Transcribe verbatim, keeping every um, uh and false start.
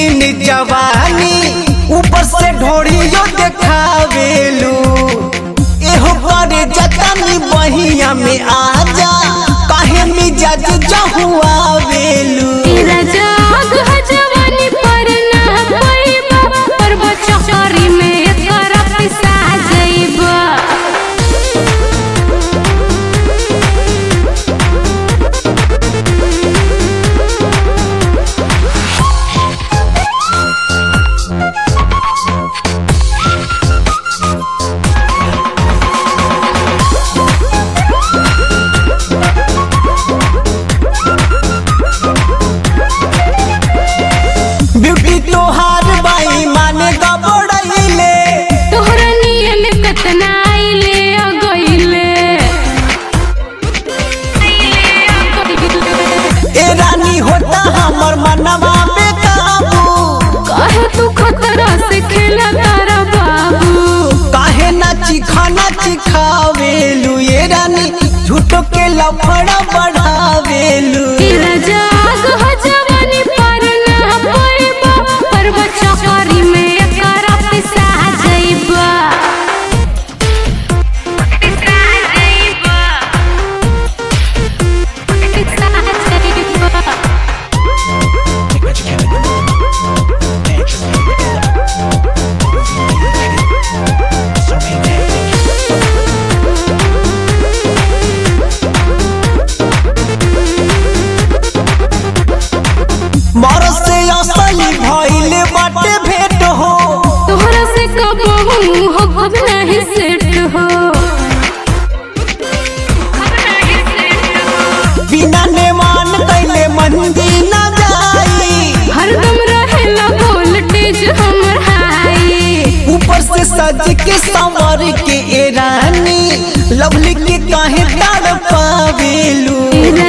दिन जवानी ऊपर से ढोड़ियो देखावेलू एहो करे जतनी बहिया में आजा काहे मिजाज जहुआवेलू तेरा जाग है जवानी पर ना पैबा पर बचकरी में तोरा पैसा जइबा ब्यूटी तोहार बाई माने गबड़ैले तोहरा नियन कतना आइले आ गइले ए रानी होता हमर मनवा पे काबू काहे तू खतरा से खेला तारा बाबू काहे ना चिखाना चिखावेलू ये रानी झूठो के लफड़ा बढ़ावेलू तेरा जाग है जवानी पर ना पैबा पर बचकरी में तोरा पैसा जइबा पैसा जइबा पैसा जइबा मर से असली भइले बाटे भेट हो तोहरा से कबहू हो अब नहीं सेट हो बिना नेमान कैले मंदी न जाई हरदम रहेला वोल्टेज हमर हाई ऊपर से सज के संवर के ए रानी लवली के काहे तड़ पावेलू तेरा